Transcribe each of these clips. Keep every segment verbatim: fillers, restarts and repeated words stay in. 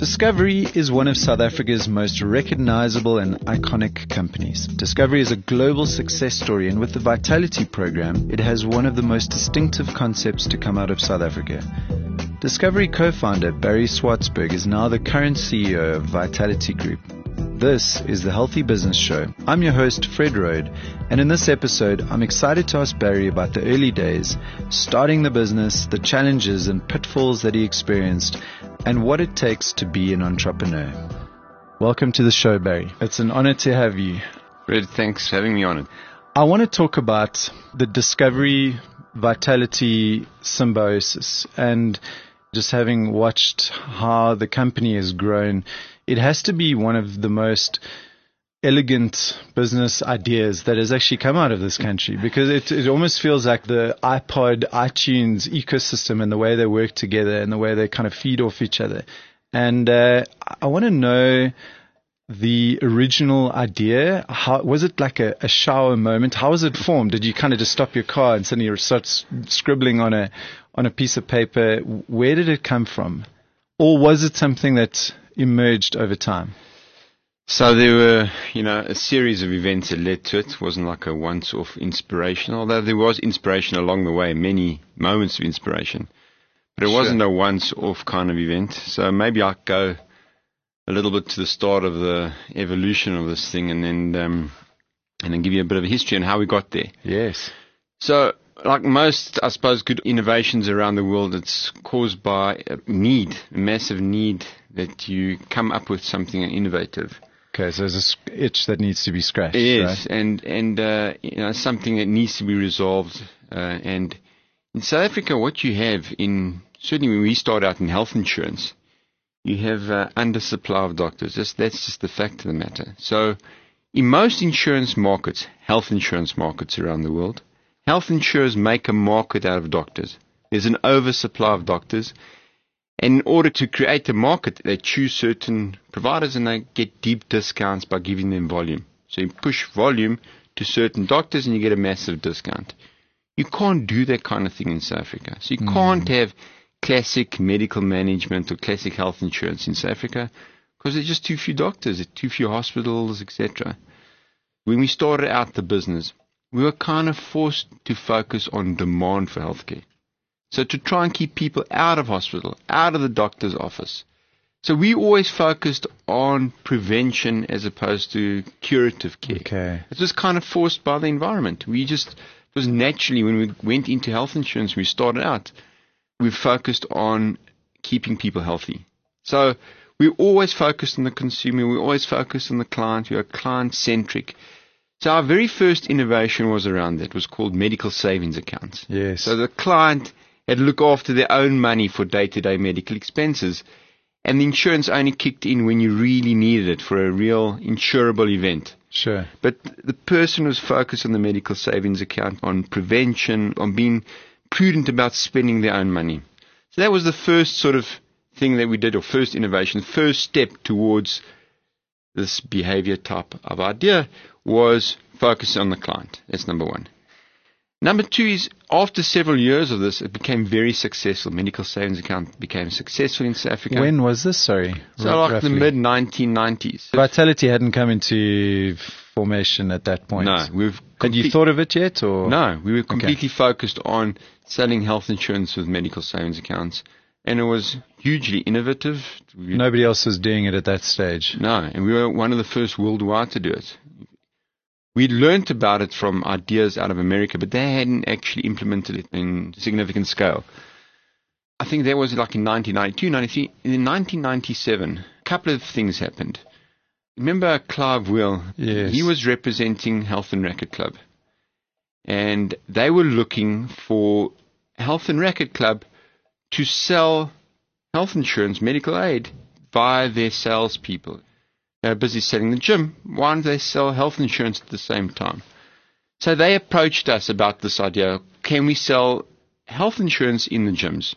Discovery is one of South Africa's most recognizable and iconic companies. Discovery is a global success story, and with the Vitality program, it has one of the most distinctive concepts to come out of South Africa. Discovery co-founder Barry Swartzberg is now the current C E O of Vitality Group. This is the Healthy Business Show. I'm your host, Fred Rode, and in this episode, I'm excited to ask Barry about the early days, starting the business, the challenges and pitfalls that he experienced, and what it takes to be an entrepreneur. Welcome to the show, Barry. It's an honor to have you. Fred, thanks for having me on it. I want to talk about the Discovery Vitality symbiosis, and just having watched how the company has grown, it has to be one of the most elegant business ideas that has actually come out of this country, because it, it almost feels like the iPod, iTunes ecosystem and the way they work together and the way they kind of feed off each other. And uh, I want to know the original idea. How was it? Like a, a shower moment? How was it formed? Did you kind of just stop your car and suddenly start scribbling on a on a piece of paper? Where did it come from? Or was it something that emerged over time? So there were, you know, a series of events that led to it. It wasn't like a once-off inspiration, although there was inspiration along the way, many moments of inspiration. But it sure. wasn't a once-off kind of event. So maybe I'll go a little bit to the start of the evolution of this thing, and then um, and then give you a bit of a history on how we got there. Yes. So, like most, I suppose, good innovations around the world, it's caused by a need, a massive need that you come up with something innovative. Okay, so there's an itch that needs to be scratched. Yes, right? and and uh, you know, something that needs to be resolved. Uh, and in South Africa, what you have in, certainly when we start out in health insurance, you have uh, undersupply of doctors. That's, that's just the fact of the matter. So in most insurance markets, health insurance markets around the world, health insurers make a market out of doctors. There's an oversupply of doctors. And in order to create a market, they choose certain providers and they get deep discounts by giving them volume. So you push volume to certain doctors and you get a massive discount. You can't do that kind of thing in South Africa. So you mm. can't have classic medical management or classic health insurance in South Africa because there's just too few doctors, there's too few hospitals, et cetera. When we started out the business, we were kind of forced to focus on demand for healthcare. So to try and keep people out of hospital, out of the doctor's office. So we always focused on prevention as opposed to curative care. Okay. It was kind of forced by the environment. We just, it was naturally when we went into health insurance, we started out, we focused on keeping people healthy. So we always focused on the consumer. We always focused on the client. We were client-centric. So our very first innovation was around that. It was called medical savings accounts. Yes. So the client had to look after their own money for day-to-day medical expenses. And the insurance only kicked in when you really needed it for a real insurable event. Sure. But the person was focused on the medical savings account, on prevention, on being prudent about spending their own money. So that was the first sort of thing that we did, or first innovation, first step towards this behavior type of idea was focus on the client. That's number one. Number two is, after several years of this, it became very successful. Medical savings account became successful in South Africa. When was this? Sorry. So r- like roughly. The mid nineteen nineties. Vitality hadn't come into formation at that point. No. We've Had you thought of it yet? Or? No. We were completely okay. focused on selling health insurance with medical savings accounts. And it was hugely innovative. We, Nobody else was doing it at that stage. No. And we were one of the first worldwide to do it. We'd learnt about it from ideas out of America, but they hadn't actually implemented it in significant scale. I think that was like in nineteen ninety-two, ninety-three. In nineteen ninety-seven, a couple of things happened. Remember Clive Wheel? Yes. He was representing Health and Racket Club. And they were looking for Health and Racket Club to sell health insurance, medical aid, via their salespeople. They're busy selling the gym. Why don't they sell health insurance at the same time? So they approached us about this idea. Can we sell health insurance in the gyms?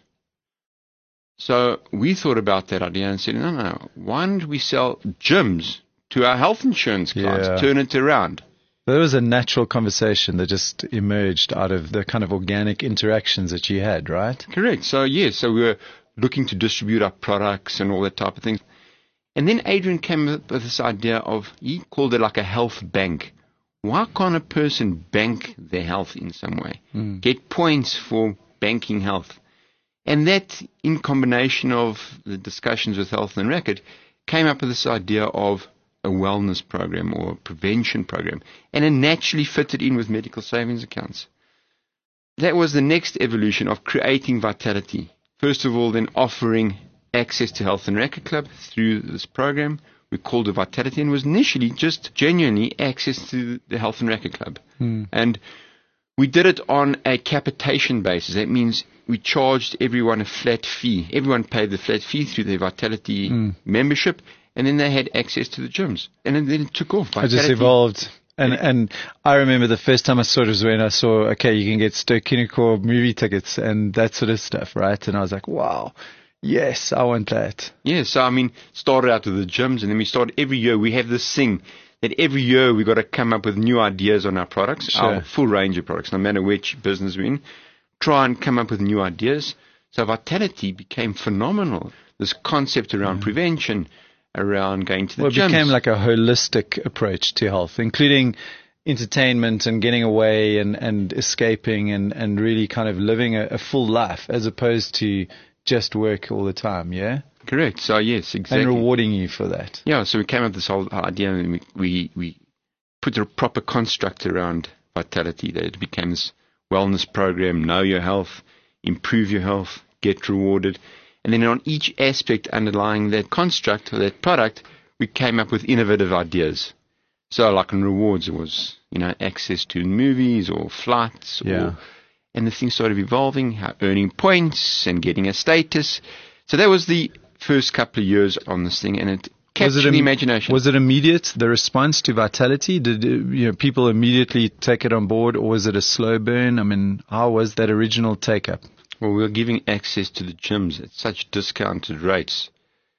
So we thought about that idea and said, no, no, why don't we sell gyms to our health insurance clients, yeah. turn it around? There was a natural conversation that just emerged out of the kind of organic interactions that you had, right? Correct. So, yes, so we were looking to distribute our products and all that type of thing. And then Adrian came up with this idea of, he called it like a health bank. Why can't a person bank their health in some way? Mm. Get points for banking health. And that, in combination of the discussions with Health and Record, came up with this idea of a wellness program or a prevention program. And it naturally fitted in with medical savings accounts. That was the next evolution of creating Vitality. First of all, then offering access to Health and Record Club through this program. We called it Vitality, and was initially just genuinely access to the Health and Record Club. Mm. And we did it on a capitation basis. That means we charged everyone a flat fee. Everyone paid the flat fee through their Vitality mm. membership, and then they had access to the gyms. And then it took off. Vitality. It just evolved. And and I remember the first time I saw it was when I saw, okay, you can get Ster-Kinekor movie tickets and that sort of stuff, right? And I was like, wow. Yes, I want that. Yeah, so I mean, started out with the gyms, and then we started every year. We have this thing that every year we got to come up with new ideas on our products, sure. our full range of products, no matter which business we're in. Try and come up with new ideas. So Vitality became phenomenal. This concept around mm. prevention, around going to the well, gyms. It became like a holistic approach to health, including entertainment and getting away and, and escaping and, and really kind of living a, a full life as opposed to just work all the time, yeah? Correct. So, yes, exactly. And rewarding you for that. Yeah, so we came up with this whole idea, and we, we, we put a proper construct around Vitality, that it became this wellness program, know your health, improve your health, get rewarded. And then on each aspect underlying that construct or that product, we came up with innovative ideas. So like in rewards, it was, you know, access to movies or flights or... Yeah. And the thing started evolving, how earning points and getting a status. So that was the first couple of years on this thing, and it captured the imagination. Was it immediate, the response to Vitality? Did you know, people immediately take it on board, or was it a slow burn? I mean, how was that original take-up? Well, we were giving access to the gyms at such discounted rates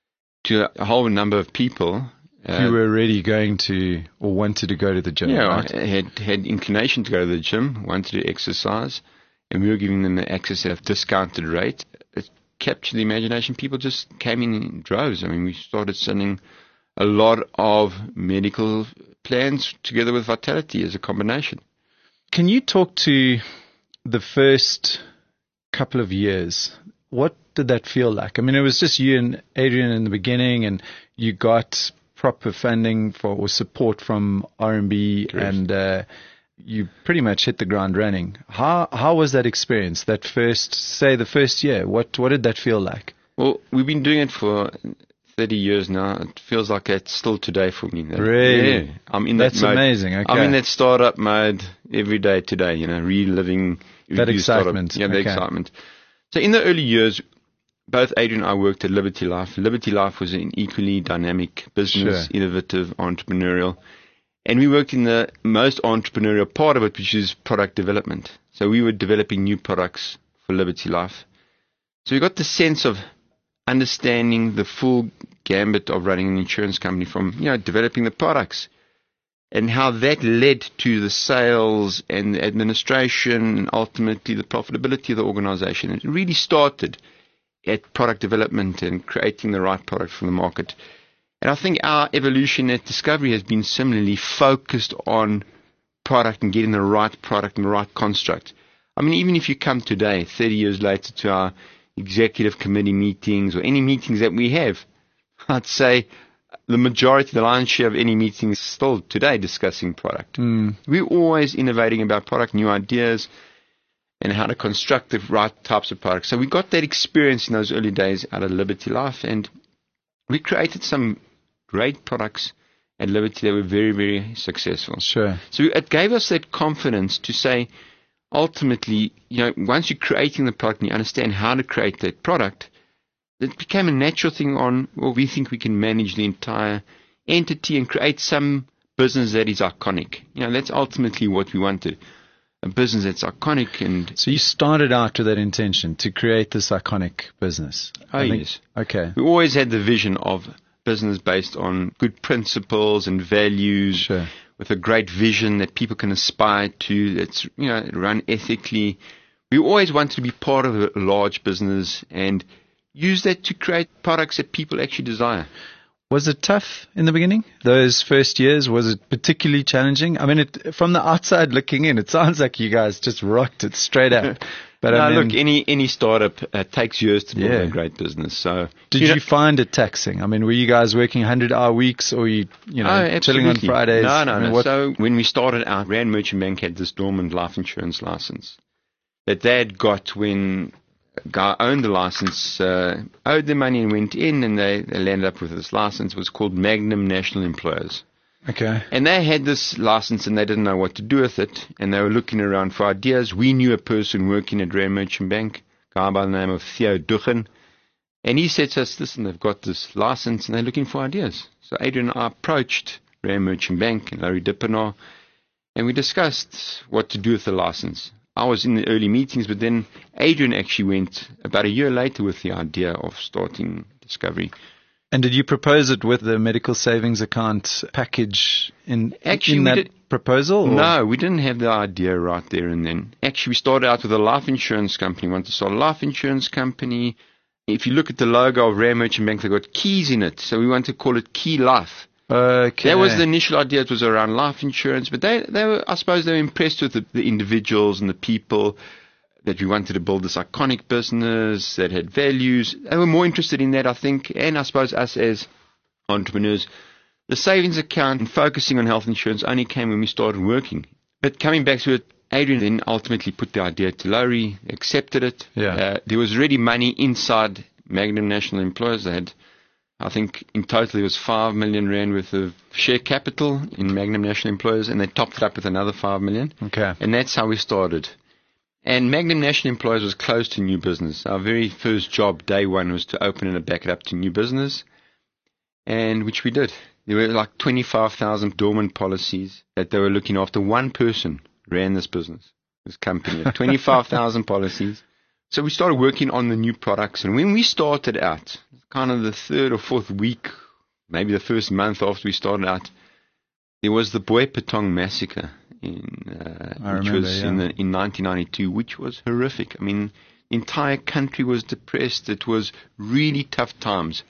to a whole number of people. Uh, who were already going to or wanted to go to the gym, yeah, right? had had inclination to go to the gym, wanted to exercise. And we were giving them the access at a discounted rate. It captured the imagination. People just came in in droves. I mean, we started sending a lot of medical plans together with Vitality as a combination. Can you talk to the first couple of years? What did that feel like? I mean, it was just you and Adrian in the beginning, and you got proper funding for or support from R and B, and uh, you pretty much hit the ground running. How how was that experience? That first, say, the first year. What what did that feel like? Well, we've been doing it for thirty years now. It feels like it's still today for me. That, really? Yeah, I'm in that That's mode. amazing. Okay. I'm in that startup mode every day today. You know, reliving that excitement. Startup. Yeah, the okay. excitement. So in the early years, both Adrian and I worked at Liberty Life. Liberty Life was an equally dynamic business, sure. innovative, entrepreneurial. And we worked in the most entrepreneurial part of it, which is product development. So we were developing new products for Liberty Life. So we got the sense of understanding the full gambit of running an insurance company, from, you know, developing the products and how that led to the sales and the administration and ultimately the profitability of the organization. It really started at product development and creating the right product for the market. And I think our evolution at Discovery has been similarly focused on product and getting the right product and the right construct. I mean, even if you come today, thirty years later, to our executive committee meetings or any meetings that we have, I'd say the majority, the lion's share of any meeting is still today discussing product. Mm. We're always innovating about product, new ideas, and how to construct the right types of products. So we got that experience in those early days out of Liberty Life, and we created some great products at Liberty that were very, very successful. Sure. So it gave us that confidence to say, ultimately, you know, once you're creating the product and you understand how to create that product, it became a natural thing on, well, we think we can manage the entire entity and create some business that is iconic. You know, that's ultimately what we wanted. A business that's iconic. And so you started out with that intention to create this iconic business. Oh, I think, yes. Okay. We always had the vision of business based on good principles and values, sure. with a great vision that people can aspire to, that's, you know, run ethically. We always wanted to be part of a large business and use that to create products that people actually desire. Was it tough in the beginning? Those first years, was it particularly challenging? I mean, it, from the outside looking in, it sounds like you guys just rocked it straight up. But no, I mean, look, any any startup uh, takes years to build yeah. a great business. So, did you, you know, find it taxing? I mean, were you guys working hundred-hour weeks, or you you know oh, chilling on Fridays? No, no, I mean, no. So when we started out, Rand Merchant Bank had this dormant life insurance license that they had got when a guy owned the license, uh, owed the money and went in, and they, they landed up with this license. It was called Magnum National Employers. Okay. And they had this license and they didn't know what to do with it, and they were looking around for ideas. We knew a person working at Rand Merchant Bank, a guy by the name of Theo Duchen, and he said to us, listen, they've got this license and they're looking for ideas. So Adrian and I approached Rand Merchant Bank and Larry Dippenaar, and we discussed what to do with the license. I was in the early meetings, but then Adrian actually went about a year later with the idea of starting Discovery. And did you propose it with the medical savings account package in, actually, in that did, proposal? Or? No, we didn't have the idea right there and then. Actually, we started out with a life insurance company. We wanted to start a life insurance company. If you look at the logo of Rand Merchant Bank, they've got keys in it. So we wanted to call it Key Life. Okay. That was the initial idea. It was around life insurance. But they, they were, I suppose they were impressed with the, the individuals and the people, that we wanted to build this iconic business that had values. They were more interested in that, I think, and I suppose us as entrepreneurs. The savings account and focusing on health insurance only came when we started working. But coming back to it, Adrian then ultimately put the idea to Larry, accepted it. Yeah. Uh, there was already money inside Magnum National Employers. They had, I think, in total it was five million rand worth of share capital in Magnum National Employers, and they topped it up with another five million. Okay. And that's how we started. And Magnum National Employers was close to new business. Our very first job, day one, was to open and back it up to new business, and which we did. There were like twenty-five thousand dormant policies that they were looking after. One person ran this business, this company, twenty-five thousand policies. So we started working on the new products. And when we started out, kind of the third or fourth week, maybe the first month after we started out, there was the Boy Patong massacre. In, uh, I which remember, was yeah. in, the, in nineteen ninety-two, which was horrific. I mean, the entire country was depressed. It was really tough times.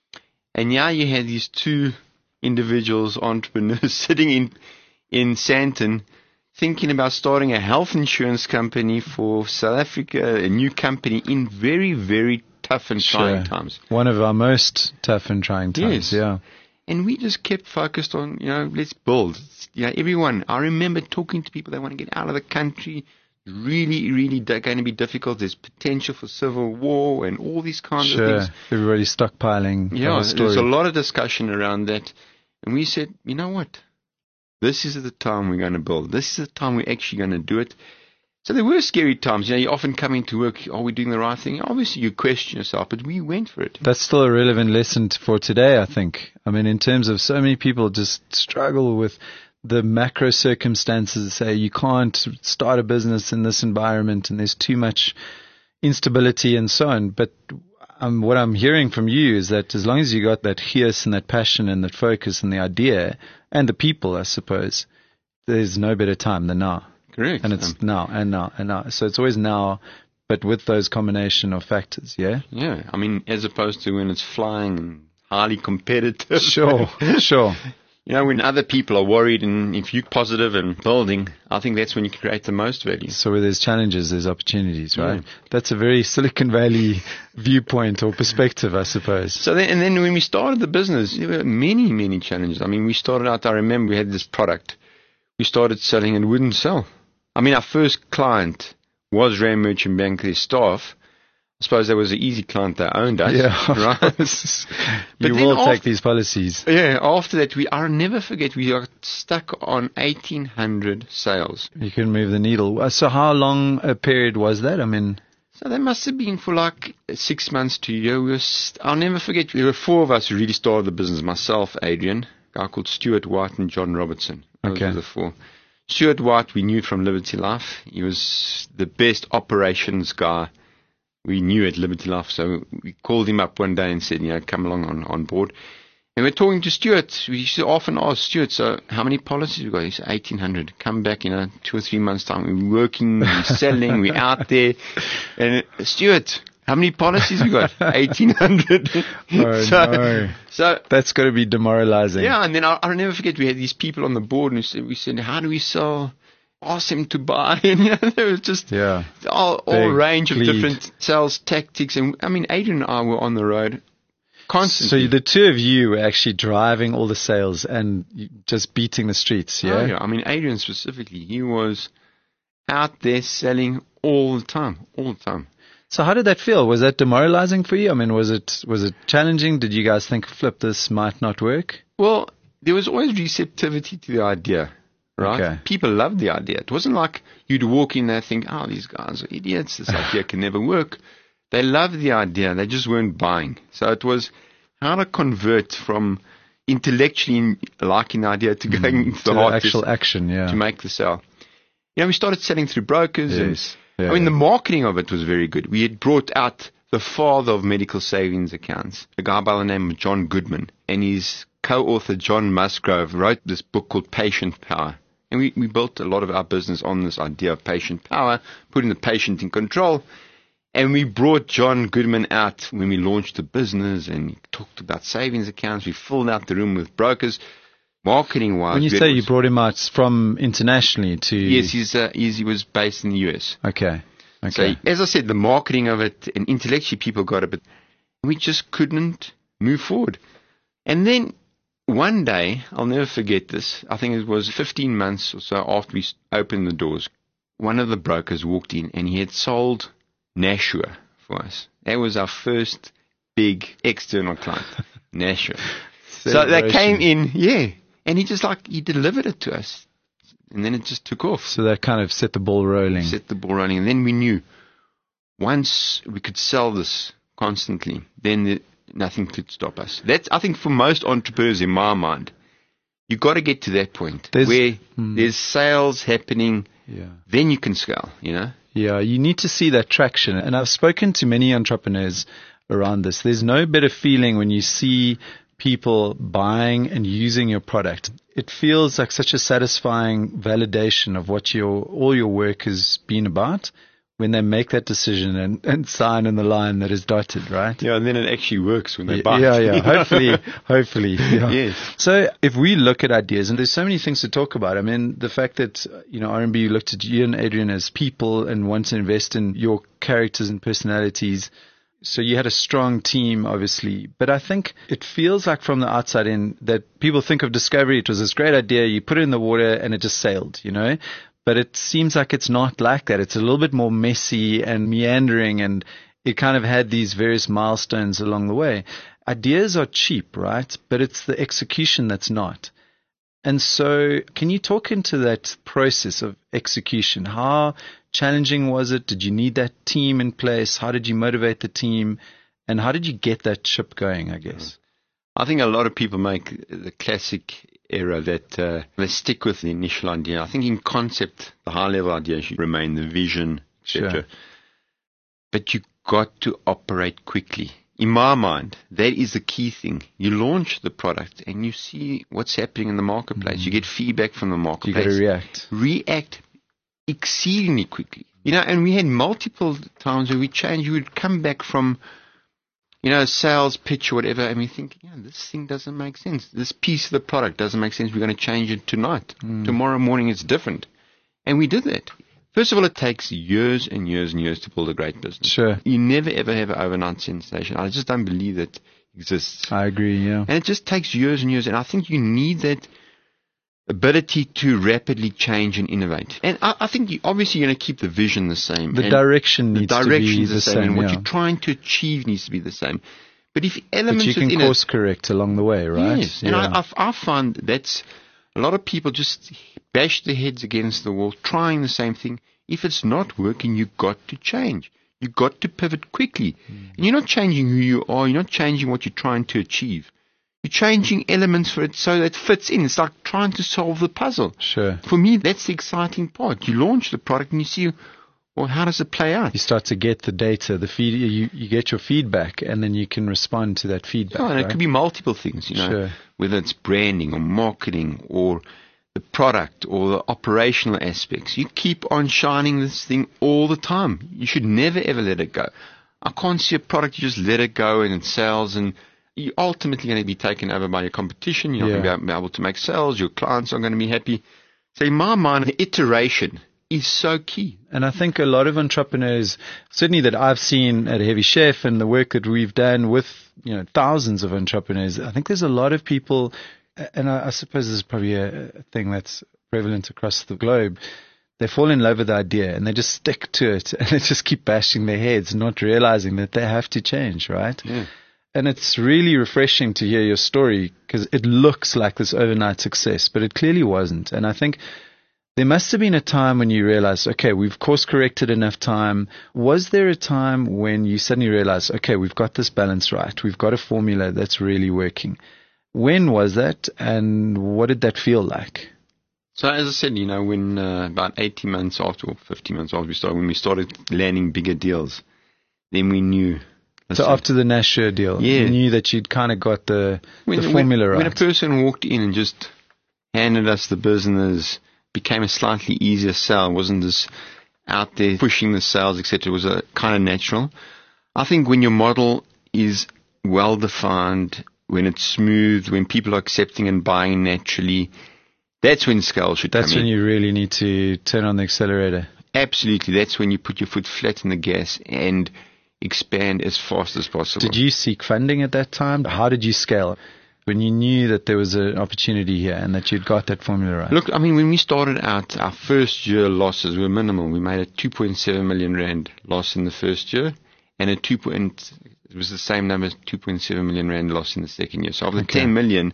And yeah, you had these two individuals, entrepreneurs, sitting in, in Sandton, thinking about starting a health insurance company for South Africa, a new company in very, very tough and trying Sure. times. One of our most tough and trying times, Yes. yeah. And we just kept focused on, you know, let's build. You know, everyone, I remember talking to people that want to get out of the country. Really, really di- going to be difficult. There's potential for civil war and all these kinds Sure. of things. Everybody's stockpiling. Yeah, the story. there's a lot of discussion around that. And we said, you know what? This is the time we're going to build. This is the time we're actually going to do it. So there were scary times. You know, you often come into work, are we doing the right thing? Obviously, you question yourself, but we went for it. That's still a relevant lesson for today, I think. I mean, in terms of so many people just struggle with the macro circumstances, say you can't start a business in this environment and there's too much instability and so on. But um, what I'm hearing from you is that as long as you got that fierce and that passion and that focus and the idea and the people, I suppose, there's no better time than now. Correct. And it's Um, now and now and now. So it's always now, but with those combination of factors, yeah? yeah, I mean, as opposed to when it's flying and highly competitive. Sure, sure. You know, when other people are worried and if you're positive and building, I think that's when you can create the most value. So where there's challenges, there's opportunities, right? Yeah. That's a very Silicon Valley viewpoint or perspective, I suppose. So then, and then when we started the business, there were many, many challenges. I mean, we started out, I remember we had this product. We started selling and wouldn't sell. I mean, our first client was Rand Merchant Bank, their staff. I suppose that was an easy client that owned us. Yeah, right? You then will after- take these policies. Yeah, after that, we I'll never forget, we got stuck on eighteen hundred sales. You can move the needle. Uh, So how long a period was that? I mean, So that must have been for like six months to a year. We were st- I'll never forget, there were four of us who really started the business. Myself, Adrian, a guy called Stuart White, and John Robertson. Those Okay. were the four. Stuart White, we knew from Liberty Life. He was the best operations guy we knew at Liberty Life. So we called him up one day and said, you know, come along on, on board. And we're talking to Stuart. We used to often ask Stuart, so how many policies we got? He said, eighteen hundred. Come back in, you know, two or three months' time. We're working, we're selling, we're out there. And Stuart, How many policies we got? eighteen hundred. Oh, so, no. So That's got to be demoralizing. yeah, and then I'll, I'll never forget, we had these people on the board, and we said, we said how do we sell? Ask them to buy. And, you know, there was just Yeah. all, all Big range of lead. different sales tactics. And I mean, Adrian and I were on the road constantly. So the two of you were actually driving all the sales and just beating the streets, yeah? Oh, yeah. I mean, Adrian specifically, he was out there selling all the time, all the time. So how did that feel? Was that demoralizing for you? I mean, was it was it challenging? Did you guys think, flip, this might not work? Well, there was always receptivity to the idea, right? Okay. People loved the idea. It wasn't like you'd walk in there and think, oh, these guys are idiots. This idea can never work. They loved the idea. They just weren't buying. So it was how to convert from intellectually liking the idea to going Mm, into to the the heart actual to, action, yeah. to make the sale. You know, we started selling through brokers. Yes. And, Yeah, I mean, yeah. the marketing of it was very good. We had brought out the father of medical savings accounts, a guy by the name of John Goodman, and his co-author John Musgrove wrote this book called Patient Power. And we, we built a lot of our business on this idea of patient power, putting the patient in control. And we brought John Goodman out when we launched the business, and he talked about savings accounts. We filled out the room with brokers. Marketing-wise, When you we say had- you brought him out from internationally to... yes, he's, uh, he's, he was based in the U S. Okay. Okay. So, as I said, the marketing of it, and intellectually people got it, but we just couldn't move forward. And then one day, I'll never forget this, I think it was fifteen months or so after we opened the doors, one of the brokers walked in and he had sold Nashua for us. That was our first big external client, Nashua. So they came in, yeah, and he just like, he delivered it to us. And then it just took off. So that kind of set the ball rolling. Set the ball running. And then we knew once we could sell this constantly, then the, nothing could stop us. That's, I think, for most entrepreneurs in my mind, you've got to get to that point There's- where hmm. there's sales happening, Yeah. then you can scale, you know? Yeah, you need to see that traction. And I've spoken to many entrepreneurs around this. There's no better feeling when you see people buying and using your product. It feels like such a satisfying validation of what your all your work has been about when they make that decision and, and sign on the line that is dotted, right? Yeah, and then it actually works when they Yeah, buy. yeah, yeah. Hopefully, hopefully. Yeah. Yes. So if we look at ideas, and there's so many things to talk about. I mean, the fact that, you know, R and B looked at you and Adrian as people and want to invest in your characters and personalities. So you had a strong team, obviously. But I think it feels like from the outside in that people think of Discovery, it was this great idea, you put it in the water and it just sailed, you know? But it seems like it's not like that. It's a little bit more messy and meandering, and it kind of had these various milestones along the way. Ideas are cheap, right? But it's the execution that's not. And so can you talk into that process of execution? How challenging was it? Did you need that team in place? How did you motivate the team? And how did you get that ship going, I guess? I think a lot of people make the classic error that uh, they stick with the initial idea. I think in concept, the high-level idea should remain the vision, et cetera. Sure. But you've got to operate quickly. In my mind, that is the key thing. You launch the product and you see what's happening in the marketplace. Mm. You get feedback from the You marketplace. got to react. React exceedingly quickly. You know, and we had multiple times where we changed. We would come back from, you know, a sales pitch or whatever, and we think, yeah, this thing doesn't make sense. This piece of the product doesn't make sense. We're going to change it tonight. Mm. Tomorrow morning it's different. And we did that. First of all, it takes years and years and years to build a great business. Sure. You never, ever have an overnight sensation. I just don't believe that exists. I agree, yeah. And it just takes years and years. And I think you need that ability to rapidly change and innovate. And I, I think you, obviously you're going to keep the vision the same. The and direction the needs to direction be is the the same. same, and what yeah. you're trying to achieve needs to be the same. But if But elements you can within course it, correct along the way, right? yes. And I, I, I find that's a lot of people just bash their heads against the wall, trying the same thing. If it's not working, you've got to change. You've got to pivot quickly. Mm. And you're not changing who you are. You're not changing what you're trying to achieve. You're changing elements for it so that it fits in. It's like trying to solve the puzzle. Sure. For me, that's the exciting part. You launch the product and you see, well, how does it play out? You start to get the data, the feed. You, you get your feedback, and then you can respond to that feedback. Yeah, and right? it could be multiple things, you know, Sure. whether it's branding or marketing or the product or the operational aspects. You keep on shining this thing all the time. You should never, ever let it go. I can't see a product, you just let it go and it sells, and you're ultimately going to be taken over by your competition. You're not Yeah. going to be able to make sales. Your clients aren't going to be happy. So in my mind, the iteration is so key. And I think a lot of entrepreneurs, certainly that I've seen at Heavy Chef and the work that we've done with, you know, thousands of entrepreneurs, I think there's a lot of people, and I, I suppose this is probably a, a thing that's prevalent across the globe. They fall in love with the idea and they just stick to it and they just keep bashing their heads, not realizing that they have to change, right? Yeah. And it's really refreshing to hear your story because it looks like this overnight success, but it clearly wasn't. And I think there must have been a time when you realized, okay, we've course corrected enough time. Was there a time when you suddenly realized, okay, we've got this balance right. We've got a formula that's really working. When was that and what did that feel like? So as I said, you know, when uh, about eighteen months after, or fifteen months after we started, when we started landing bigger deals, then we knew. So after the Nashua deal, yeah. you knew that you'd kind of got the, when, the formula when, right. When a person walked in and just handed us the business, became a slightly easier sell, wasn't this out there pushing the sales, et cetera. It was a kind of natural. I think when your model is well defined, when it's smooth, when people are accepting and buying naturally, that's when scale should That's come in. when you really need to turn on the accelerator. Absolutely. That's when you put your foot flat in the gas and expand as fast as possible. Did you seek funding at that time? How did you scale when you knew that there was an opportunity here and that you'd got that formula right? Look, I mean, when we started out, our first year losses were minimal. We made a two point seven million rand loss in the first year and a two point, it was the same number, two point seven million rand loss in the second year. So of the Okay. ten million,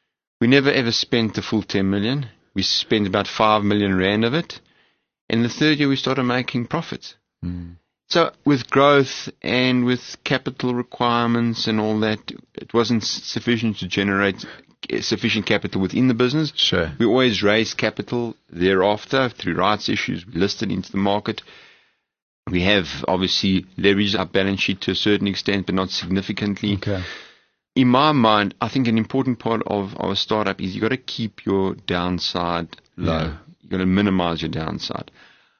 we never ever spent the full ten million. We spent about five million rand of it. And the third year we started making profits. Mm. So with growth and with capital requirements and all that, it wasn't sufficient to generate sufficient capital within the business. Sure. We always raised capital thereafter through rights issues. We listed into the market. We have obviously leveraged our balance sheet to a certain extent, but not significantly. Okay. In my mind, I think an important part of, of a startup is you've got to keep your downside low. Yeah. You've got to minimize your downside.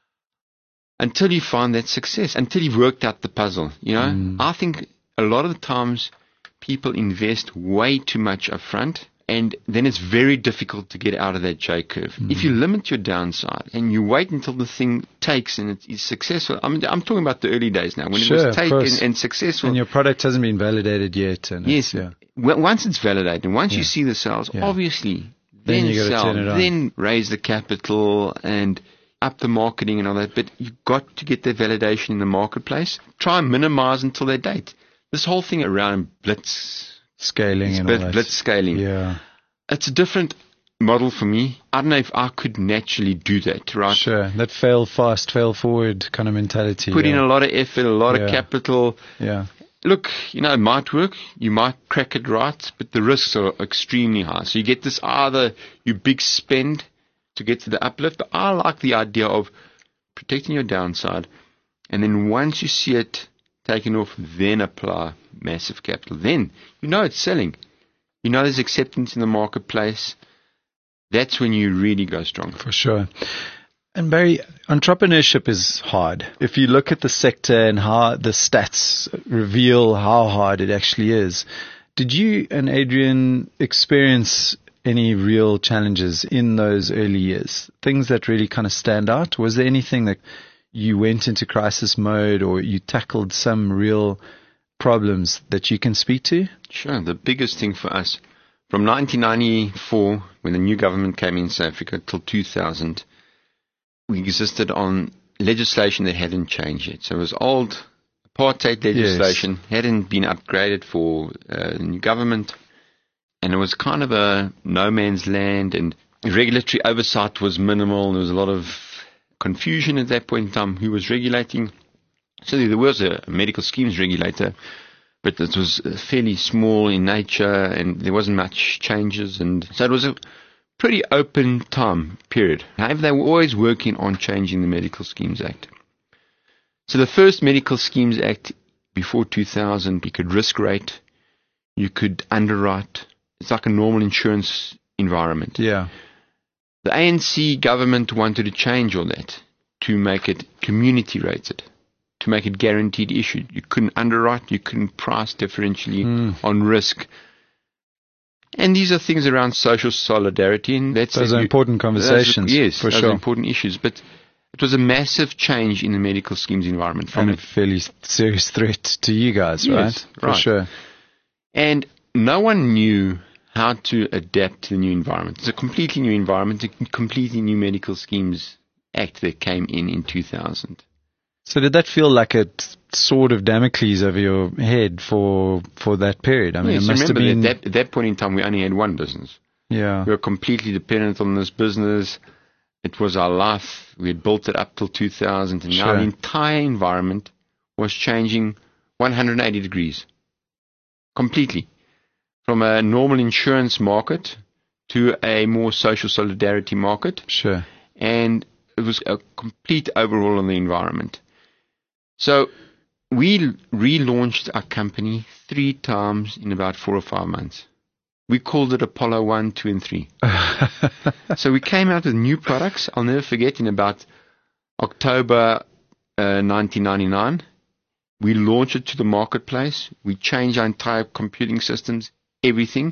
Until you find that success, until you've worked out the puzzle. You know, Mm. I think a lot of the times people invest way too much up front, and then it's very difficult to get out of that J curve. Mm. If you limit your downside and you wait until the thing takes and it is successful, I mean, I'm talking about the early days now, when Sure, it of was taken course. and successful. And your product hasn't been validated yet. And Yes, it's, yeah. w- once it's validated, and once Yeah. you see the sales, Yeah. obviously, Then then, you gotta sell, turn it on. then raise the capital and up the marketing and all that. But you've got to get that validation in the marketplace. Try and minimize until that date. This whole thing around blitz, Scaling and all blitz, that. blitz scaling, Yeah. it's a different model for me. I don't know if I could naturally do that, right? Sure. That fail fast, fail forward kind of mentality. Put yeah. in a lot of effort, a lot Yeah. of capital. Yeah. Look, you know, it might work. You might crack it right, but the risks are extremely high. So you get this either you big spend to get to the uplift, but I like the idea of protecting your downside, and then once you see it taken off, then apply massive capital. Then you know it's selling. You know there's acceptance in the marketplace. That's when you really go strong. For sure. And Barry, entrepreneurship is hard. If you look at the sector and how the stats reveal how hard it actually is, did you and Adrian experience any real challenges in those early years? Things that really kind of stand out? Was there anything that you went into crisis mode or you tackled some real problems that you can speak to? Sure. The biggest thing for us, from nineteen ninety-four, when the new government came in South Africa, till two thousand, we existed on legislation that hadn't changed yet. So it was old apartheid legislation, yes. hadn't been upgraded for uh, the new government, and it was kind of a no man's land, and regulatory oversight was minimal. There was a lot of confusion at that point in time who was regulating. So there was a medical schemes regulator, but it was fairly small in nature and there wasn't much changes, and so it was a pretty open time period. However, they were always working on changing the Medical Schemes Act. So the first Medical Schemes Act before two thousand, you could risk rate, you could underwrite. It's like a normal insurance environment. Yeah. The A N C government wanted to change all that to make it community rated, to make it guaranteed issue. You couldn't underwrite, you couldn't price differentially Mm. on risk. And these are things around social solidarity. And that's Those are important conversations. Those are, yes, for those sure. are important issues. But it was a massive change in the medical schemes environment. From And a fairly serious threat to you guys, Yes, right? For right. sure. And no one knew how to adapt to the new environment. It's a completely new environment, a completely new Medical Schemes Act that came in in two thousand. So did that feel like a t- sword of Damocles over your head for for that period? I mean, Yes, it must remember have been. that, that at that point in time we only had one business. Yeah. We were completely dependent on this business. It was our life. We had built it up till two thousand, and Sure. now the entire environment was changing one hundred eighty degrees. Completely. From a normal insurance market to a more social solidarity market. Sure. And it was a complete overhaul on the environment. So we relaunched our company three times in about four or five months. We called it Apollo one, two, and three. So we came out with new products. I'll never forget, in about October uh, nineteen ninety-nine, we launched it to the marketplace. We changed our entire computing systems, everything.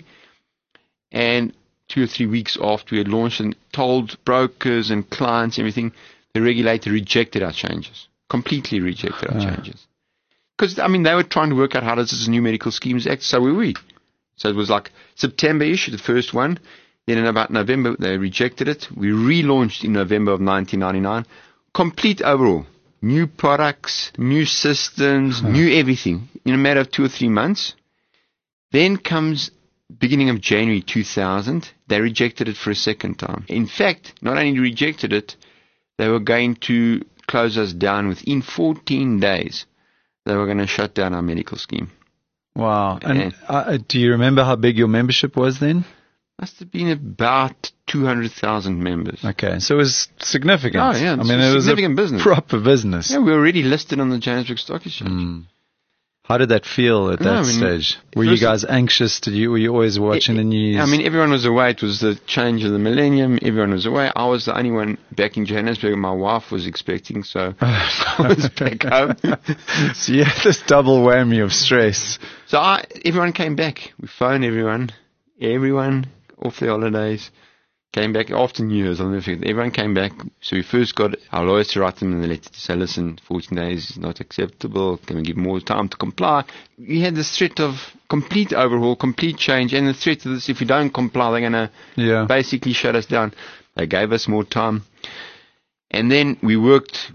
And two or three weeks after we had launched and told brokers and clients, everything, the regulator rejected our changes. Completely rejected our Ah. changes. Because, I mean, they were trying to work out how does this new Medical Schemes Act, so were we. So it was like September-ish, the first one. Then in about November, they rejected it. We relaunched in November of nineteen ninety-nine. Complete overhaul. New products, new systems, Huh. new everything in a matter of two or three months. Then comes beginning of January two thousand. They rejected it for a second time. In fact, not only rejected it, they were going to close us down within fourteen days. They were going to shut down our medical scheme. Wow. And And- uh, do you remember how big your membership was then? Must have been about two hundred thousand members. Okay. So it was significant. Oh, yeah, I it's mean, a it was significant a business. proper business. Yeah, we were already listed on the Johannesburg Stock Exchange. Mm. How did that feel at No, that I mean, stage? Were you first- guys anxious? Did you, were you always watching the news? I mean, everyone was away. It was the change of the millennium. Everyone was away. I was the only one back in Johannesburg. My wife was expecting, so I was back home. So you had this double whammy of stress. So I, everyone came back. We phoned everyone. Everyone off their holidays came back after New Year's. I'll never forget. Everyone came back. So we first got our lawyers to write them in the letter to say, listen, fourteen days is not acceptable. Can we give more time to comply? We had this threat of complete overhaul, complete change, and the threat of this, if we don't comply, they're going to Yeah. basically shut us down. They gave us more time. And then we worked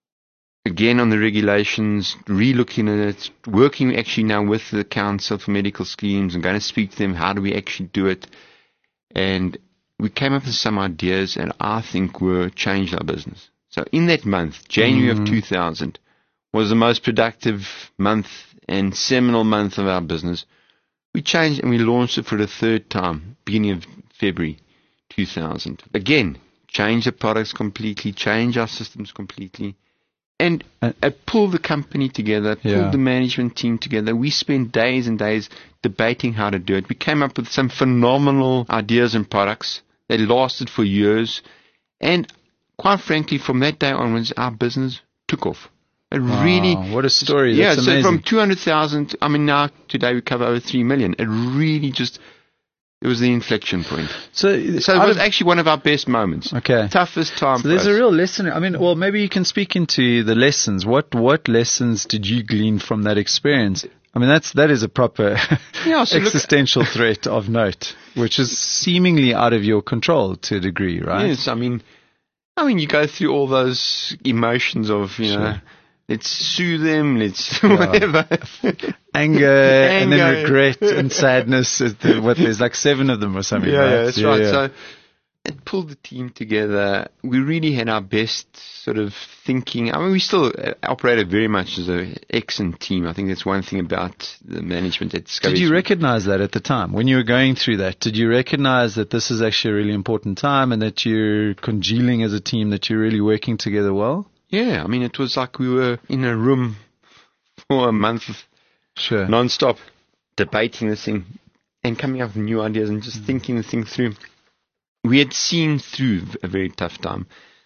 again on the regulations, re-looking at it, working actually now with the Council for Medical Schemes and going to speak to them. How do we actually do it? And we came up with some ideas, and I think were changed our business. So in that month, January Mm. of two thousand, was the most productive month and seminal month of our business. We changed and we launched it for the third time, beginning of February two thousand. Again, changed the products completely, changed our systems completely, and Uh, uh, pulled the company together, pulled Yeah. the management team together. We spent days and days debating how to do it. We came up with some phenomenal ideas and products. They lasted for years. And quite frankly, from that day onwards, our business took off. It Wow, really... what a story. Yeah, That's so amazing. from two hundred thousand, I mean, now today we cover over three million. It really just... It was the inflection point. So, So it out was of- actually one of our best moments. okay. Toughest time So for there's us. a real lesson. I mean, well, maybe you can speak into the lessons. What what lessons did you glean from that experience? I mean, that's that is a proper Yeah, so look- existential threat of note, which is seemingly out of your control to a degree, right? Yes, I mean, I mean, you go through all those emotions of, you know, Sure. let's sue them, let's Yeah. whatever. Anger, and then Anger. regret and sadness. Is the, what there's like seven of them or something. Yeah, right? yeah, that's right. yeah. So it pulled the team together. We really had our best sort of thinking. I mean, we still uh, operated very much as an excellent team. I think that's one thing about the management at Discovery. Did you recognize that at the time when you were going through that? Did you recognize that this is actually a really important time and that you're congealing as a team, that you're really working together well? Yeah, I mean, it was like we were in a room for a month Sure. non-stop debating this thing and coming up with new ideas and just thinking the thing through. We had seen through a very tough time.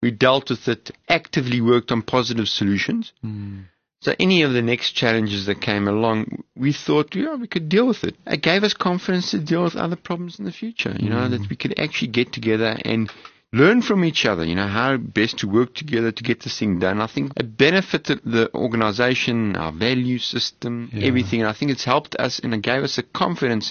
We dealt with it, actively worked on positive solutions. Mm. So any of the next challenges that came along, we thought, yeah, we could deal with it. It gave us confidence to deal with other problems in the future, you know, Mm. that we could actually get together and learn from each other, you know, how best to work together to get this thing done. I think it benefited the organization, our value system, Yeah. everything. And I think it's helped us and it gave us a confidence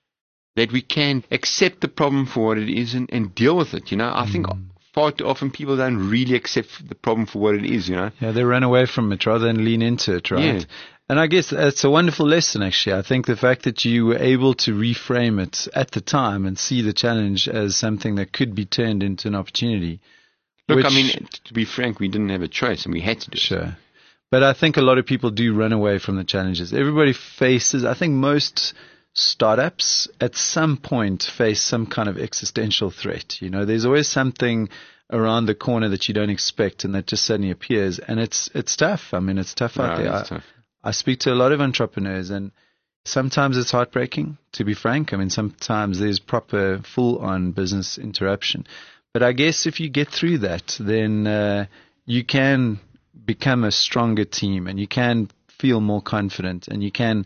that we can accept the problem for what it is and, and deal with it, you know. I think Mm. far too often people don't really accept the problem for what it is, you know. Yeah, they run away from it rather than lean into it, right? Yeah. And I guess that's a wonderful lesson, actually. I think the fact that you were able to reframe it at the time and see the challenge as something that could be turned into an opportunity. Look, which, I mean, to be frank, we didn't have a choice and we had to do it. Sure. But I think a lot of people do run away from the challenges. Everybody faces, I think most startups at some point face some kind of existential threat. You know, there's always something around the corner that you don't expect and that just suddenly appears. And it's it's tough. I mean, it's tough out No, there. it's I, tough. I speak to a lot of entrepreneurs and sometimes it's heartbreaking, to be frank. I mean, sometimes there's proper full-on business interruption. But I guess if you get through that, then uh, you can become a stronger team and you can feel more confident and you can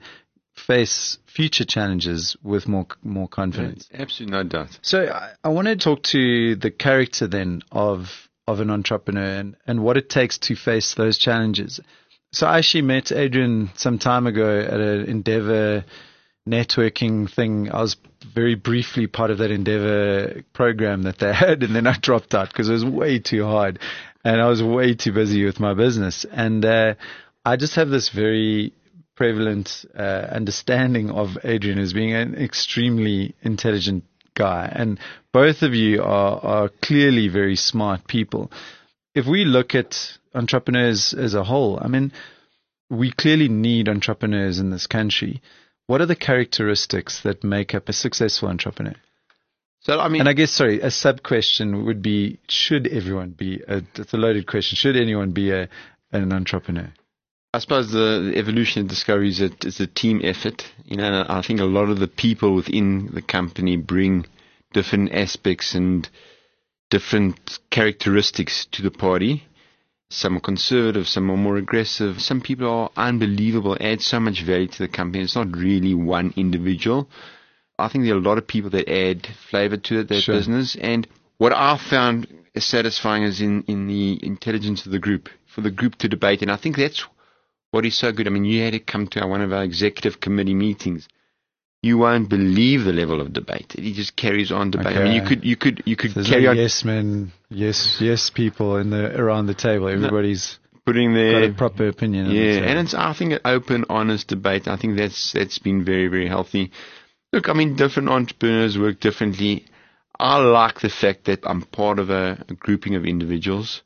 face future challenges with more more confidence. Yeah, absolutely, no doubt. So I, I want to talk to the character then of of an entrepreneur and, and what it takes to face those challenges. So I actually met Adrian some time ago at an Endeavor networking thing. I was very briefly part of that Endeavor program that they had, and then I dropped out because it was way too hard and I was way too busy with my business. And uh, I just have this very prevalent uh, understanding of Adrian as being an extremely intelligent guy. And both of you are, are clearly very smart people. If we look at entrepreneurs as a whole, I mean, we clearly need entrepreneurs in this country. What are the characteristics that make up a successful entrepreneur? So, I mean, and I guess, sorry, a sub-question would be, should everyone be, a, it's a loaded question, should anyone be a, an entrepreneur? I suppose the, the evolution of Discovery is a, is a team effort. You know, I think a lot of the people within the company bring different aspects and different characteristics to the party. Some are conservative, some are more aggressive. Some people are unbelievable, add so much value to the company. It's not really one individual. I think there are a lot of people that add flavor to their Sure. business. And what I found satisfying is in, in the intelligence of the group, for the group to debate. And I think that's what is so good. I mean, you had to come to one of our executive committee meetings. You won't believe the level of debate. It just carries on debate. Okay. I mean, you could, you could, you could There's carry no on yes men, yes, yes people in the around the table. Everybody's putting got their a proper opinion. on yeah, it, so. and it's I think an open, honest debate. I think that's that's been very, very healthy. Look, I mean, different entrepreneurs work differently. I like the fact that I'm part of a, a grouping of individuals.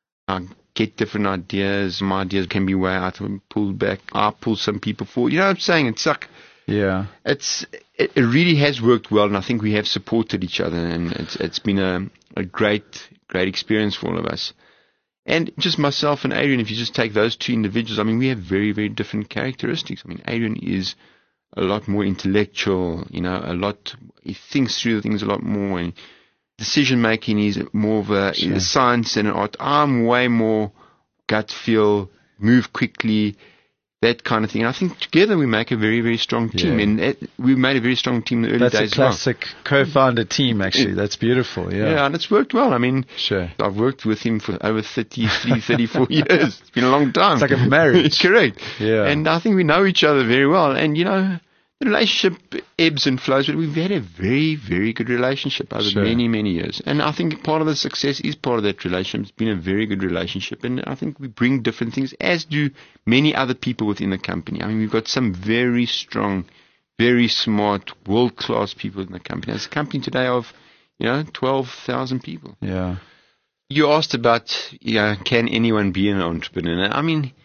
I get different ideas. My ideas can be way out and pulled back. I pull some people forward. You know what I'm saying? It's like Yeah. it's it, it really has worked well, and I think we have supported each other, and it's it's been a a great great experience for all of us. And just myself and Adrian, if you just take those two individuals, I mean, we have very very different characteristics. I mean, Adrian is a lot more intellectual, you know, a lot he thinks through things a lot more, and decision making is more of a, Sure. a science and an art. I'm way more gut feel, move quickly, that kind of thing. And I think together we make a very, very strong team. Yeah. And it, we made a very strong team in the early That's a days as well. classic co-founder team, actually. That's beautiful. Yeah. Yeah, and it's worked well. I mean, Sure. I've worked with him for over thirty-three, thirty-four years. It's been a long time. It's like a marriage. Correct. Yeah. And I think we know each other very well. And, you know, the relationship ebbs and flows, but we've had a very, very good relationship over Sure. many, many years. And I think part of the success is part of that relationship. It's been a very good relationship. And I think we bring different things, as do many other people within the company. I mean, we've got some very strong, very smart, world-class people in the company. There's a company today of, you know, twelve thousand people. Yeah. You asked about, you know, can anyone be an entrepreneur? I mean,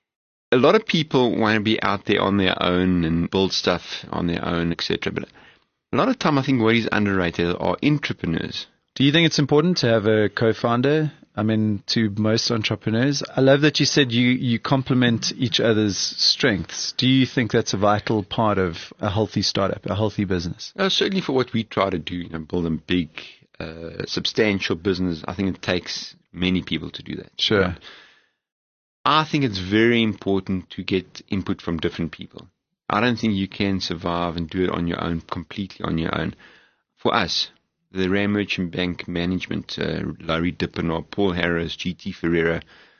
a lot of people want to be out there on their own and build stuff on their own, et cetera. But a lot of time, I think what is underrated are entrepreneurs. Do you think it's important to have a co-founder? I mean, to most entrepreneurs. I love that you said you, you complement each other's strengths. Do you think that's a vital part of a healthy startup, a healthy business? Uh, certainly for what we try to do, you know, build a big, a substantial business, I think it takes many people to do that. Sure. Right? I think it's very important to get input from different people. I don't think you can survive and do it on your own, completely on your own. For us, the Rand Merchant Bank management, uh, Laurie Dippenaar, Paul Harris, G T Ferreira,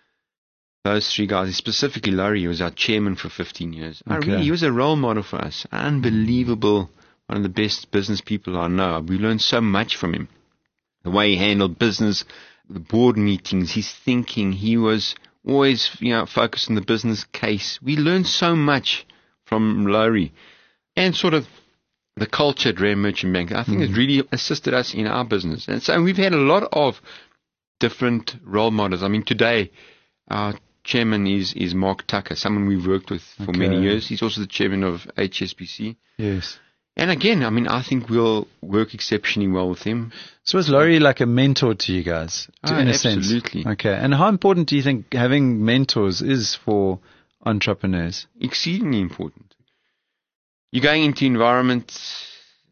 those three guys, specifically Laurie, he was our chairman for fifteen years. I Okay. really, he was a role model for us. Unbelievable. One of the best business people I know. We learned so much from him. The way he handled business, the board meetings, his thinking. He was always, you know, focused on the business case. We learned so much from Laurie. And sort of the culture at Rand Merchant Bank, I think Mm. has really assisted us in our business. And so we've had a lot of different role models. I mean, today, our chairman is, is Mark Tucker, someone we've worked with for Okay. many years. He's also the chairman of H S B C. Yes. And again, I mean, I think we'll work exceptionally well with him. So was Laurie like a mentor to you guys, to, Oh, in a absolutely. sense? Okay. And how important do you think having mentors is for entrepreneurs? Exceedingly important. You're going into environments,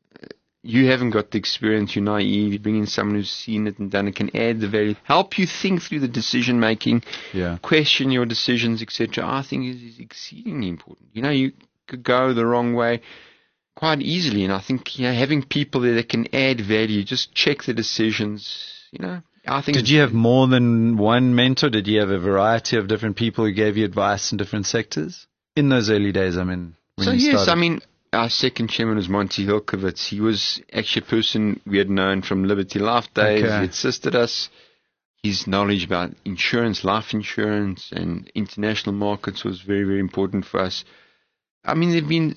you haven't got the experience, you're naive, you bring in someone who's seen it and done it, can add the value, help you think through the decision making, Yeah. question your decisions, et cetera. I think is, is exceedingly important. You know, you could go the wrong way quite easily, and I think, you know, having people there that can add value, just check the decisions, you know. I think. Did you have more than one mentor? Did you have a variety of different people who gave you advice in different sectors? In those early days, I mean, when So you yes, started. I mean, our second chairman was Monty Hilkovitz. He was actually a person we had known from Liberty Life days. Okay. He assisted us. His knowledge about insurance, life insurance, and international markets was very, very important for us. I mean, there have been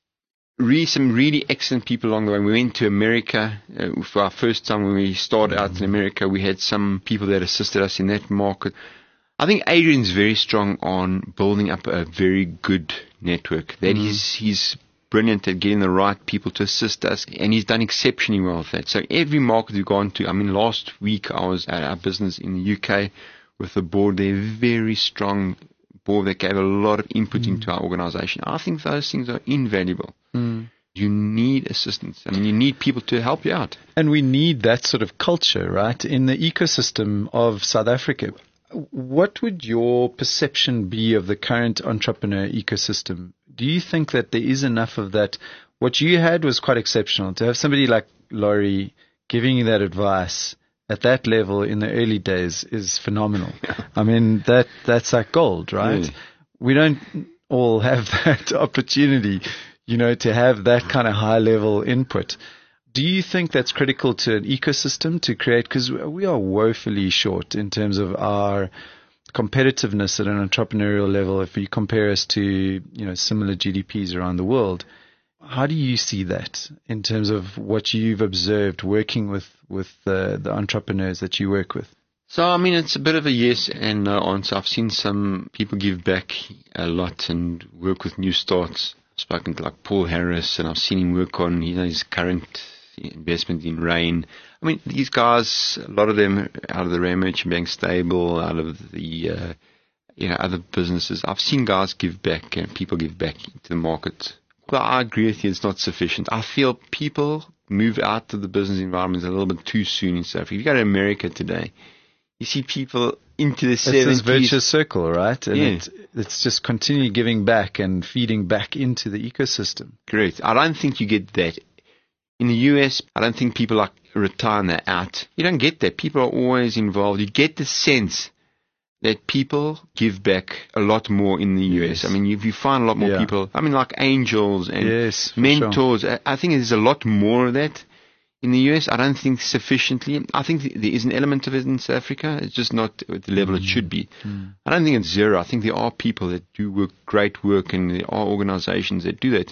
really some really excellent people along the way. We went to America uh, for our first time when we started out in America. We had some people that assisted us in that market. I think Adrian's very strong on building up a very good network. That Mm. he's, he's brilliant at getting the right people to assist us, and he's done exceptionally well with that. So every market we've gone to, I mean, last week I was at our business in the U K with the board there, very strong board that gave a lot of input Mm. into our organization. I think those things are invaluable. Mm. You need assistance. I mean, you need people to help you out. And we need that sort of culture, right, in the ecosystem of South Africa. What would your perception be of the current entrepreneur ecosystem? Do you think that there is enough of that? What you had was quite exceptional. To have somebody like Laurie giving you that advice at that level in the early days is phenomenal. I mean, that that's like gold, right? Yeah. We don't all have that opportunity, you know, to have that kind of high level input. Do you think that's critical to an ecosystem to create? Because we are woefully short in terms of our competitiveness at an entrepreneurial level if you compare us to, you know, similar G D Ps around the world. How do you see that in terms of what you've observed working with, with the, the entrepreneurs that you work with? So, I mean, it's a bit of a yes and no answer. I've seen some people give back a lot and work with new starts. I've spoken to like Paul Harris, and I've seen him work on, you know, his current investment in Rain. I mean, these guys, a lot of them out of the Rand Merchant Bank stable, out of the, uh, you know, other businesses. I've seen guys give back and people give back into the market. Well, I agree with you, it's not sufficient. I feel people move out of the business environment a little bit too soon in South Africa. If you go to America today, you see people into the It's seventies. this virtuous circle, right? And Yeah. it, it's just continue giving back and feeding back into the ecosystem. Correct. I don't think you get that. In the U S, I don't think people like retire and they're out. You don't get that. People are always involved. You get the sense that people give back a lot more in the U S. Yes. I mean, if you find a lot more Yeah. people, I mean, like angels and Yes, for mentors, I I think there's a lot more of that. In the U S, I don't think sufficiently. I think th- there is an element of it in South Africa. It's just not at the level it should be. Mm. I don't think it's zero. I think there are people that do work, great work, and there are organizations that do that.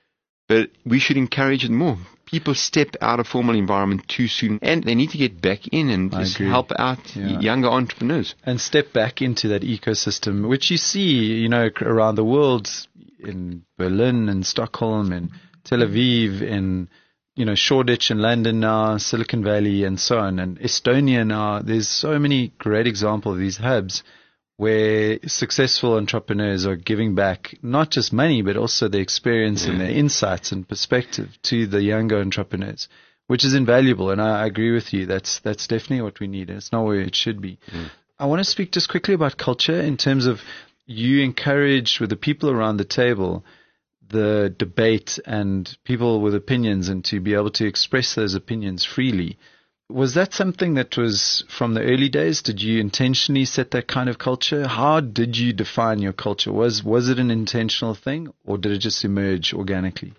But we should encourage it more. People step out of formal environment too soon, and they need to get back in and I just agree. help out Yeah. younger entrepreneurs. And step back into that ecosystem, which you see, you know, around the world, in Berlin and Stockholm and Tel Aviv and, you know, Shoreditch in London now, Silicon Valley and so on, and Estonia now. There's so many great examples of these hubs where successful entrepreneurs are giving back not just money, but also their experience and Yeah. their insights and perspective to the younger entrepreneurs, which is invaluable. And I, I agree with you. That's that's definitely what we need. It's not where it should be. Mm. I want to speak just quickly about culture in terms of you encourage with the people around the table the debate and people with opinions and to be able to express those opinions freely. Was that something that was from the early days? Did you intentionally set that kind of culture? How did you define your culture? Was was it an intentional thing, or did it just emerge organically?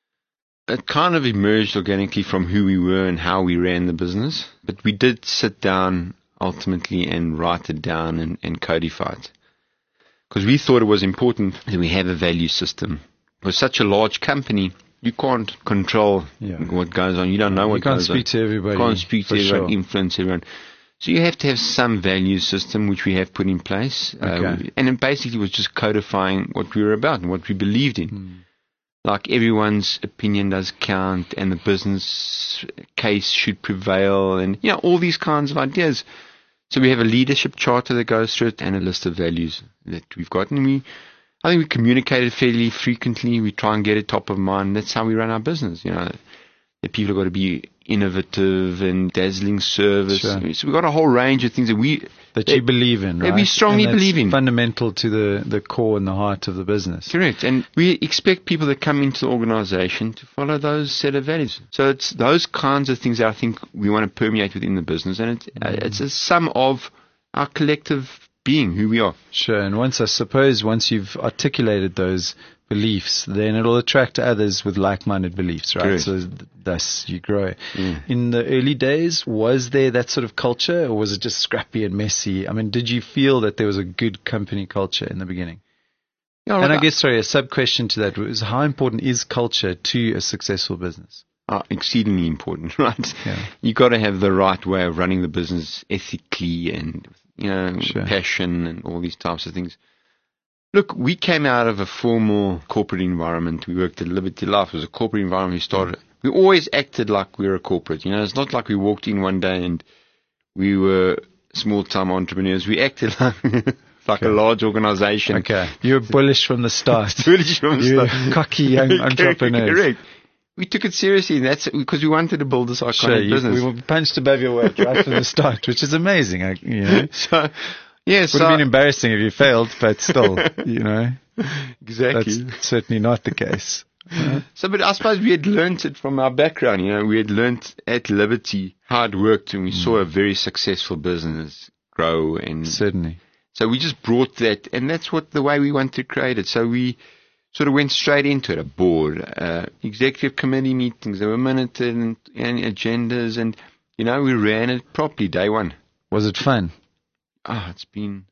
It kind of emerged organically from who we were and how we ran the business. But we did sit down ultimately and write it down and, and codify it. Because we thought it was important that we have a value system. For such a large company, you can't control yeah. what goes on. You don't know what goes on. You can't speak to everybody. You can't speak to everyone, sure. influence everyone. So you have to have some value system, which we have put in place. Okay. Uh, and it basically was just codifying what we were about and what we believed in. Hmm. Like everyone's opinion does count and the business case should prevail and, you know, all these kinds of ideas. So we have a leadership charter that goes through it and a list of values that we've got. And we, I think we communicate it fairly frequently. We try and get it top of mind. That's how we run our business. You know, the people have got to be innovative and dazzling service. Sure. So we've got a whole range of things that we that you believe in, right? That we strongly and that's believe in. Fundamental to the, the core and the heart of the business. Correct. And we expect people that come into the organization to follow those set of values. So it's those kinds of things that I think we want to permeate within the business. And it, mm. it's a sum of our collective being, who we are. Sure. And once, I suppose, once you've articulated those beliefs, then it'll attract others with like-minded beliefs, right? Correct. So th- thus you grow. Mm. In the early days, was there that sort of culture, or was it just scrappy and messy? I mean, did you feel that there was a good company culture in the beginning? Yeah, and like I guess, sorry, a sub-question to that was, how important is culture to a successful business? Uh, exceedingly important, right? Yeah. You've got to have the right way of running the business ethically and, you know, sure. passion and all these types of things. Look, we came out of a formal corporate environment. We worked at Liberty Life. It was a corporate environment. We started. We always acted like we were a corporate. You know, it's not like we walked in one day and we were small-time entrepreneurs. We acted like, like okay. a large organization. Okay. You were bullish from the start. bullish from the you start. Were cocky young entrepreneurs. Correct. We took it seriously. And that's because we wanted to build this iconic sure, you, business. We were punched above your weight right from the start, which is amazing. I, you know. So, yeah, would so, have been embarrassing if you failed, but still, you know, exactly. That's certainly not the case. Yeah. So, but I suppose we had learnt it from our background. You know, we had learnt at Liberty how it worked, and we mm. saw a very successful business grow. And certainly, so we just brought that, and that's what the way we want to create it. So we sort of went straight into it. A board, uh, executive committee meetings, there were minuted and, and agendas, and you know, we ran it properly day one. Was it fun? Oh, it's been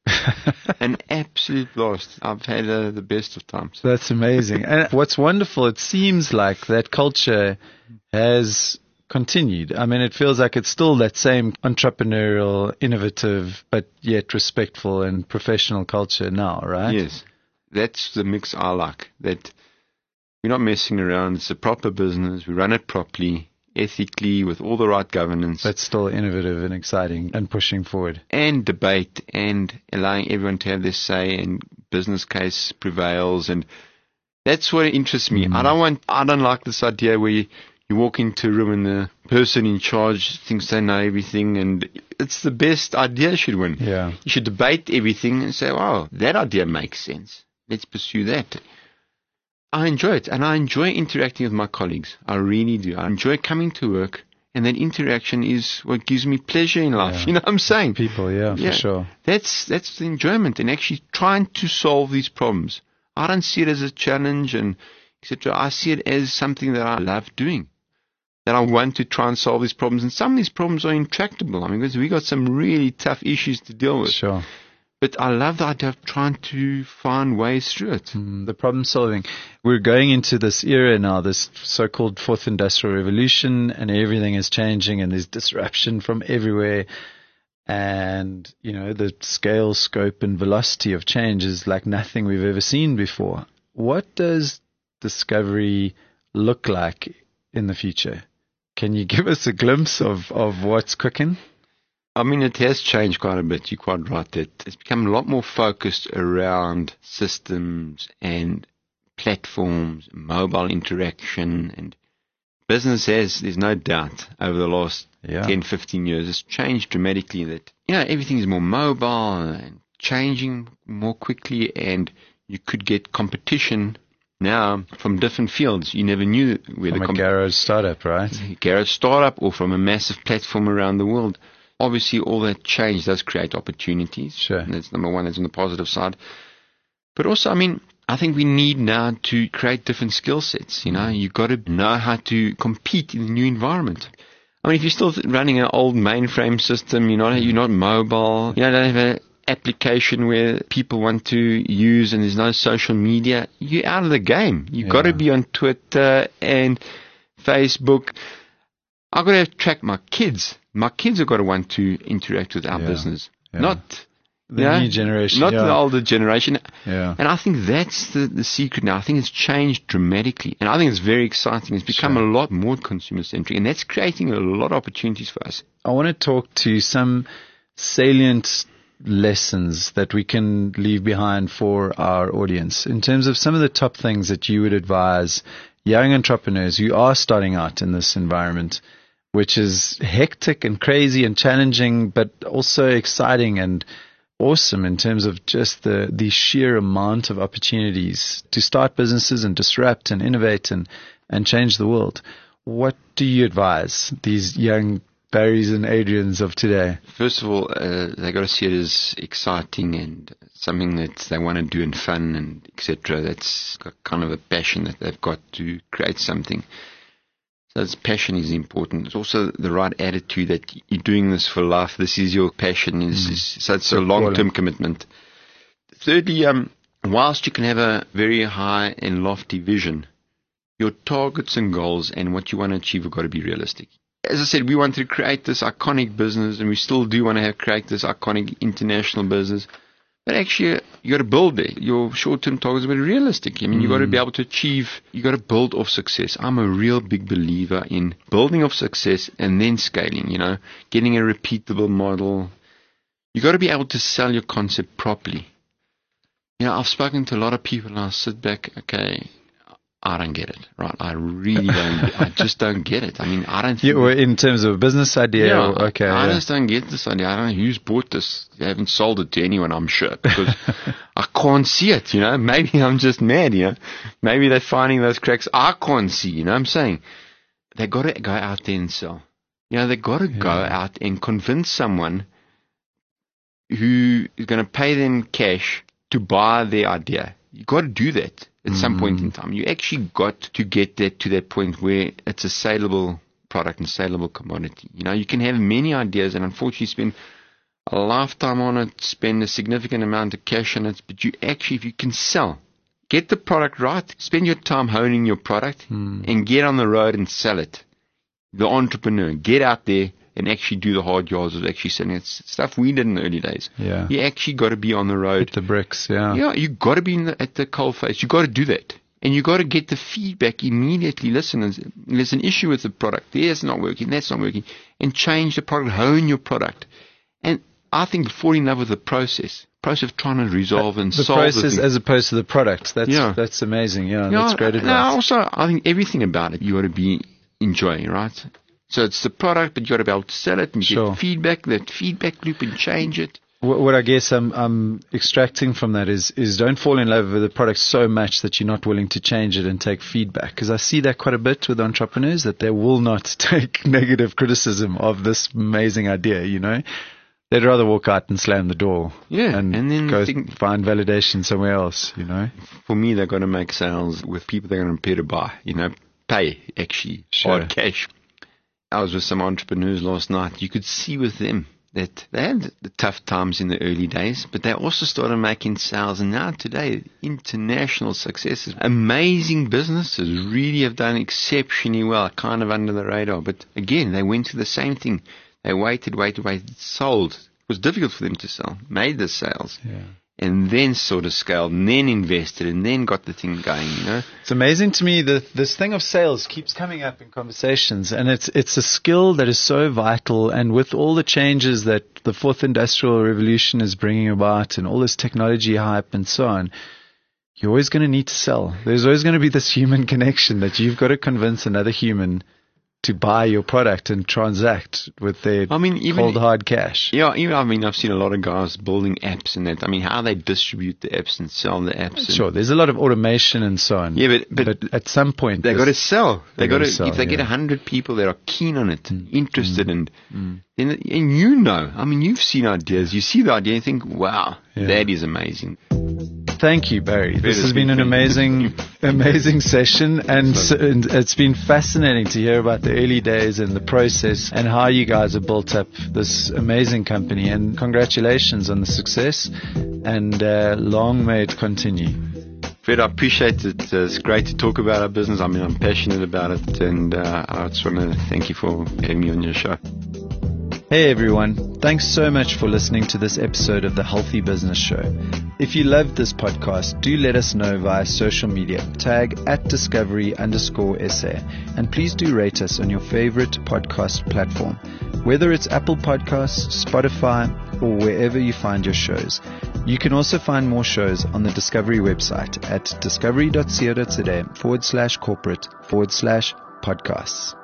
an absolute blast. I've had uh, the best of times. That's amazing. And what's wonderful, it seems like that culture has continued. I mean, it feels like it's still that same entrepreneurial, innovative, but yet respectful and professional culture now, right? Yes. That's the mix I like. That we're not messing around. It's a proper business. We run it properly, ethically, with all the right governance. But still innovative and exciting and pushing forward. And debate and allowing everyone to have their say and business case prevails. And that's what interests me. Mm. I don't want, I don't like this idea where you, you walk into a room and the person in charge thinks they know everything, and it's the best idea should win. Yeah. You should debate everything and say, wow, that idea makes sense. Let's pursue that. I enjoy it, and I enjoy interacting with my colleagues. I really do. I enjoy coming to work, and that interaction is what gives me pleasure in life. Yeah. You know what I'm saying? People, yeah, yeah, for sure. That's that's the enjoyment, and actually trying to solve these problems. I don't see it as a challenge, and et cetera. I see it as something that I love doing, that I want to try and solve these problems. And some of these problems are intractable. I mean, because we got some really tough issues to deal with. Sure. But I love the idea of trying to find ways through it. Mm, the problem solving. We're going into this era now, this so-called fourth industrial revolution, and everything is changing, and there's disruption from everywhere. And, you know, the scale, scope, and velocity of change is like nothing we've ever seen before. What does Discovery look like in the future? Can you give us a glimpse of, of what's cooking? I mean, it has changed quite a bit. You're quite right. That it's become a lot more focused around systems and platforms, mobile interaction, and business has, there's no doubt, over the last Yeah. ten, fifteen years, it's changed dramatically. That, you know, everything is more mobile and changing more quickly, and you could get competition now from different fields. You never knew where From the a comp- garage startup, right? garage startup or from a massive platform around the world. Obviously, all that change does create opportunities. Sure. And that's number one, that's on the positive side. But also, I mean, I think we need now to create different skill sets. You know, you've got to know how to compete in the new environment. I mean, if you're still running an old mainframe system, you're not, you're not mobile, you know, don't have an application where people want to use and there's no social media, you're out of the game. You've Yeah. got to be on Twitter and Facebook. I've got to track my kids. My kids have got to want to interact with our Yeah. business, Yeah. not The yeah, new generation. not yeah. the older generation. Yeah. And I think that's the, the secret now. I think it's changed dramatically. And I think it's very exciting. It's become Sure. a lot more consumer-centric. And that's creating a lot of opportunities for us. I want to talk to some salient lessons that we can leave behind for our audience in terms of some of the top things that you would advise young entrepreneurs who are starting out in this environment, which is hectic and crazy and challenging, but also exciting and awesome in terms of just the, the sheer amount of opportunities to start businesses and disrupt and innovate and, and change the world. What do you advise these young Barrys and Adrians of today? First of all, uh, they got to see it as exciting and something that they want to do and fun and et cetera. That's got kind of a passion that they've got to create something. So this passion is important. It's also the right attitude that you're doing this for life. This is your passion. Is mm. So it's a long-term commitment. Thirdly, um, whilst you can have a very high and lofty vision, your targets and goals and what you want to achieve have got to be realistic. As I said, we want to create this iconic business, and we still do want to have create this iconic international business. But actually, you got to build it. Your short-term targets are very realistic. I mean, mm. you got to be able to achieve. You got to build off success. I'm a real big believer in building off success and then scaling. You know, getting a repeatable model. You got to be able to sell your concept properly. You know, I've spoken to a lot of people, and I sit back. Okay, I don't get it, right? I really don't. I just don't get it. I mean, I don't. Think yeah, well, in terms of a business idea, yeah, or, okay. I, I yeah. just don't get this idea. I don't know who's bought this. They haven't sold it to anyone, I'm sure, because I can't see it. You know, maybe I'm just mad. You know, maybe they're finding those cracks I can't see. You know, what I'm saying they got to go out there and sell. You know, they got to yeah. go out and convince someone who is going to pay them cash to buy their idea. You got to do that. At some mm. point in time, you actually got to get that to that point where it's a saleable product and saleable commodity. You know, you can have many ideas and unfortunately spend a lifetime on it, spend a significant amount of cash on it, but you actually, if you can sell, get the product right, spend your time honing your product mm. and get on the road and sell it. The entrepreneur, get out there and actually do the hard yards of actually selling it. Stuff we did in the early days. Yeah. You actually got to be on the road. Hit the bricks, yeah. Yeah, you got to be in the, at the coalface. You got to do that. And you got to get the feedback immediately. Listen, there's an issue with the product. That's not working. That's not working. And change the product. Hone your product. And I think fall in love with the process. Process of trying to resolve and the solve process the process as opposed to the product. That's yeah. that's amazing. Yeah, yeah, that's great advice. Now, also, I think everything about it you got to be enjoying, right? So it's the product, but you got to be able to sell it and sure. get feedback, that feedback loop, and change it. What, what I guess I'm, I'm extracting from that is, is don't fall in love with the product so much that you're not willing to change it and take feedback. Because I see that quite a bit with entrepreneurs, that they will not take negative criticism of this amazing idea, you know. They'd rather walk out and slam the door yeah, and, and then go think, find validation somewhere else, you know. For me, they're going to make sales with people they're going to pay to buy, you know, pay actually, sure. hard cash. I was with some entrepreneurs last night. You could see with them that they had the tough times in the early days, but they also started making sales. And now today, international successes, amazing businesses, really have done exceptionally well, kind of under the radar. But again, they went to the same thing. They waited, waited, waited, sold. It was difficult for them to sell, made the sales. Yeah. And then sort of scaled, and then invested, and then got the thing going, you know. It's amazing to me that this thing of sales keeps coming up in conversations, and it's it's a skill that is so vital. And with all the changes that the fourth industrial revolution is bringing about, and all this technology hype and so on, you're always going to need to sell. There's always going to be this human connection that you've got to convince another human to buy your product and transact with their I mean, even, cold hard cash. Yeah, even, I mean, I've seen a lot of guys building apps and that. I mean, how they distribute the apps and sell the apps. And, Sure, there's a lot of automation and so on. Yeah, but, but, but at some point they got to sell. They, they got to sell, if they yeah. get a hundred people that are keen on it, mm. interested, mm. and mm. and and you know, I mean, you've seen ideas. You see the idea, and you think, wow, yeah. that is amazing. Thank you, Barry. This has been an amazing, amazing session, and, so, and it's been fascinating to hear about the early days and the process and how you guys have built up this amazing company. And congratulations on the success, and uh, long may it continue. Fred, I appreciate it. Uh, it's great to talk about our business. I mean, I'm passionate about it, and uh, I just want to thank you for having me on your show. Hey everyone, thanks so much for listening to this episode of the Healthy Business Show. If you loved this podcast, do let us know via social media. Tag at discovery underscore SA. And please do rate us on your favorite podcast platform, whether it's Apple Podcasts, Spotify, or wherever you find your shows. You can also find more shows on the Discovery website at discovery.co.za forward slash corporate forward slash podcasts.